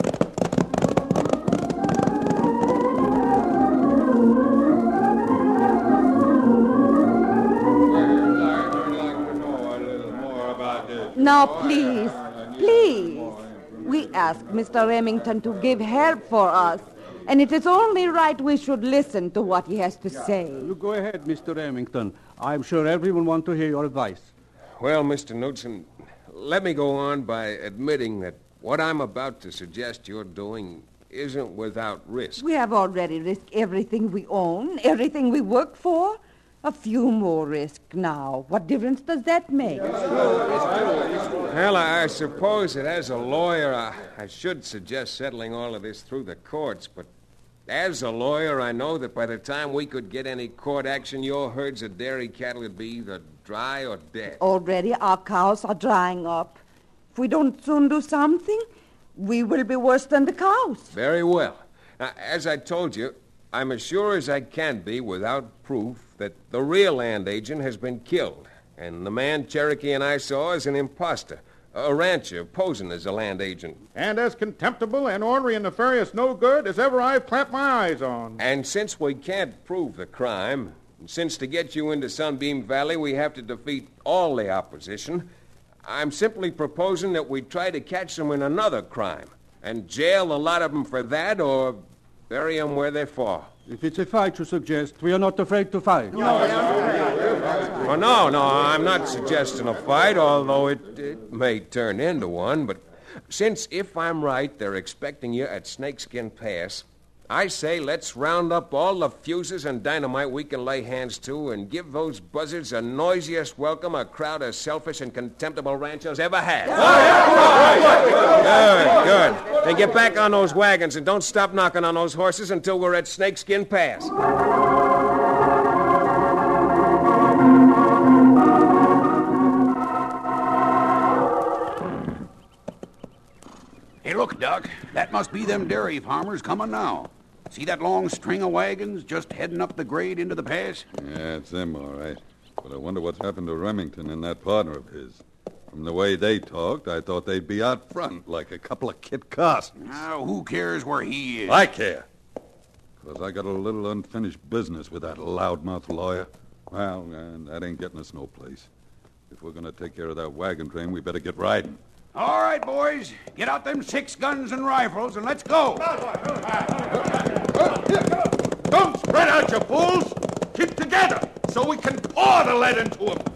S15: Now, please, please. We asked Mister Remington to give help for us, and it is only right we should listen to what he has to say.
S14: You go ahead, Mister Remington. I'm sure everyone wants to hear your advice.
S12: Well, Mister Knudsen, let me go on by admitting that what I'm about to suggest you're doing isn't without risk.
S15: We have already risked everything we own, everything we work for. A few more risk now. What difference does that make?
S12: Well, I suppose that as a lawyer, I, I should suggest settling all of this through the courts, but as a lawyer, I know that by the time we could get any court action, your herds of dairy cattle would be either dry or dead.
S15: Already our cows are drying up. If we don't soon do something, we will be worse than the cows.
S12: Very well. Now, as I told you, I'm as sure as I can be without proof that the real land agent has been killed, and the man Cherokee and I saw is an imposter, a rancher posing as a land agent.
S13: And as contemptible and ornery and nefarious no good as ever I've clapped my eyes on.
S12: And since we can't prove the crime, and since to get you into Sunbeam Valley we have to defeat all the opposition, I'm simply proposing that we try to catch them in another crime and jail a lot of them for that or bury them where they fall.
S14: If it's a fight you suggest, we are not afraid to fight.
S12: Well, no, no, I'm not suggesting a fight, although it, it may turn into one. But since, if I'm right, they're expecting you at Snakeskin Pass, I say let's round up all the fuses and dynamite we can lay hands to and give those buzzards the noisiest welcome a crowd of selfish and contemptible ranchers ever had. Good, good. Then get back on those wagons and don't stop knocking on those horses until we're at Snakeskin Pass.
S18: Hey, look, Doc. That must be them dairy farmers coming now. See that long string of wagons just heading up the grade into the pass?
S16: Yeah, it's them, all right. But I wonder what's happened to Remington and that partner of his. From the way they talked, I thought they'd be out front like a couple of Kit Carsons.
S18: Now, who cares where he is?
S16: I care. Because I got a little unfinished business with that loudmouth lawyer. Well, man, that ain't getting us no place. If we're going to take care of that wagon train, we better get riding.
S18: All right, boys. Get out them six guns and rifles and let's go.
S13: Don't spread out, you fools! Keep together so we can pour the lead into them.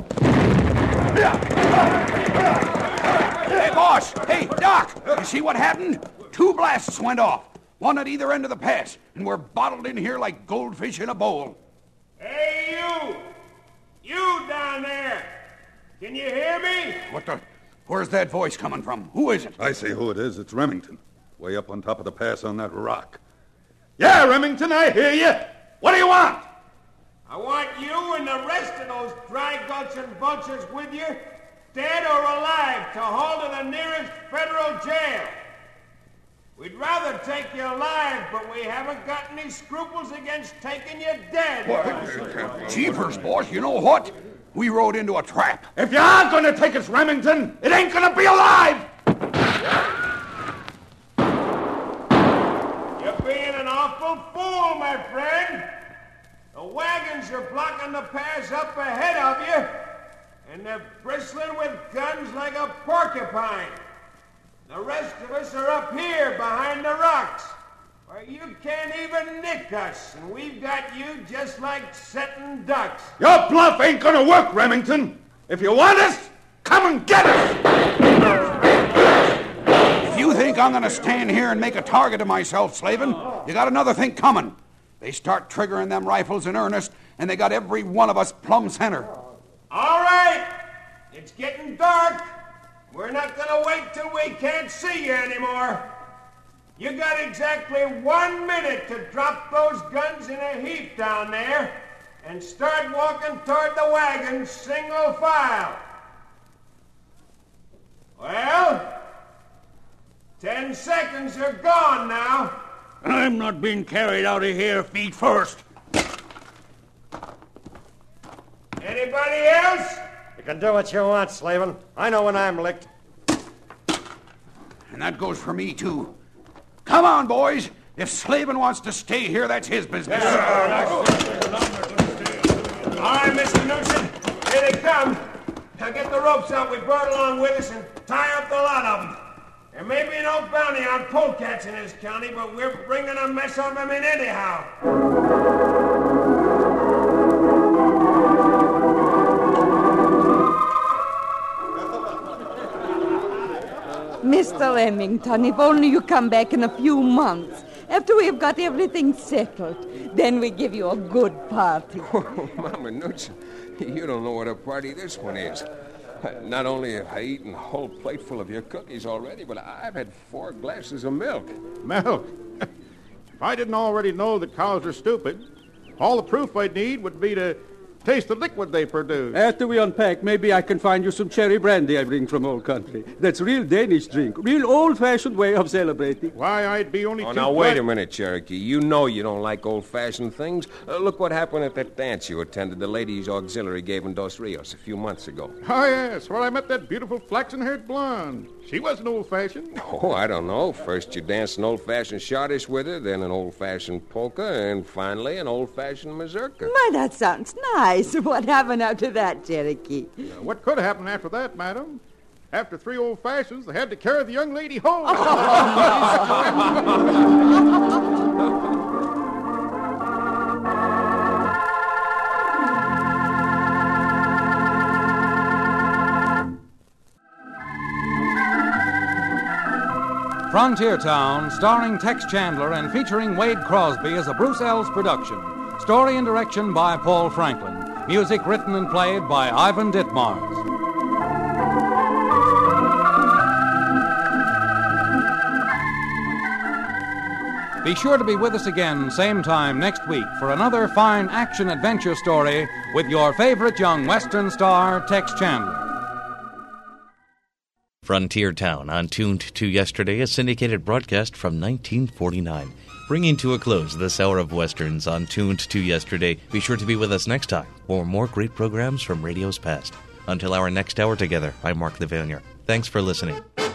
S18: Hey, boss. Hey, Doc. You see what happened? Two blasts went off. One at either end of the pass. And we're bottled in here like goldfish in a bowl.
S19: Hey, you! You down there! Can you hear me?
S18: What the... Where's that voice coming from? Who is it?
S16: I see who it is. It's Remington. Way up on top of the pass on that rock.
S13: Yeah, Remington, I hear you. What do you want?
S19: I want you and the rest of those dry gulch and vultures with you, dead or alive, to haul to the nearest federal jail. We'd rather take you alive, but we haven't got any scruples against taking you dead.
S18: What? Jeepers, boss, you know what? We rode into a trap.
S13: If you are going to take us, Remington, it ain't going to be alive!
S19: You're being an awful fool, my friend. The wagons are blocking the pass up ahead of you, and they're bristling with guns like a porcupine. The rest of us are up here behind the rocks, where you can't even nick us, and we've got you just like setting ducks.
S13: Your bluff ain't gonna work, Remington. If you want us, come and get us!
S18: If you think I'm gonna stand here and make a target of myself, Slavin, you got another thing coming. They start triggering them rifles in earnest, and they got every one of us plumb center.
S19: All right, it's getting dark. We're not gonna wait till we can't see you anymore. You got exactly one minute to drop those guns in a heap down there and start walking toward the wagon single file. Well, ten seconds are gone now.
S7: I'm not being carried out of here feet first.
S19: Anybody else?
S17: You can do what you want, Slavin. I know when I'm licked.
S18: And that goes for me, too. Come on, boys. If Slavin wants to stay here, that's his business.
S19: All right, Mister Newsom. Here they come. Now get the ropes out we brought along with us and tie up the lot of them. There may be no bounty on polecats in this county, but we're bringing a mess of them in anyhow.
S15: Mister Remington, if only you come back in a few months, after we have got everything settled, then we give you a good party.
S12: Oh, Mama Nutz, you don't know what a party this one is. Not only have I eaten a whole plate full of your cookies already, but I've had four glasses of milk.
S13: Milk? If I didn't already know that cows are stupid, all the proof I'd need would be to taste the liquid they produce.
S14: After we unpack, maybe I can find you some cherry brandy I bring from old country. That's real Danish drink, real old-fashioned way of celebrating.
S13: Why, I'd be only
S12: Oh,
S13: too
S12: now,
S13: glad-
S12: wait a minute, Cherokee. You know you don't like old-fashioned things. Uh, look what happened at that dance you attended the Ladies' Auxiliary gave in Dos Rios a few months ago.
S13: Oh, yes, where I met that beautiful flaxen-haired blonde. She wasn't old-fashioned.
S12: Oh, I don't know. First you danced an old-fashioned schottisch with her, then an old-fashioned polka, and finally an old-fashioned mazurka.
S15: My, that sounds nice. What happened after that, Cherokee?
S13: Now, what could happen after that, madam? After three old fashions, they had to carry the young lady home.
S11: Frontier Town, starring Tex Chandler and featuring Wade Crosby as a Bruce Ells production. Story and direction by Paul Franklin. Music written and played by Ivan Ditmars. Be sure to be with us again same time next week for another fine action-adventure story with your favorite young Western star, Tex Chandler.
S1: Frontier Town on Tuned to Yesterday, a syndicated broadcast from nineteen forty-nine. Bringing to a close this hour of Westerns on Tuned to Yesterday. Be sure to be with us next time for more great programs from radio's past. Until our next hour together, I'm Mark Lavanier. Thanks for listening.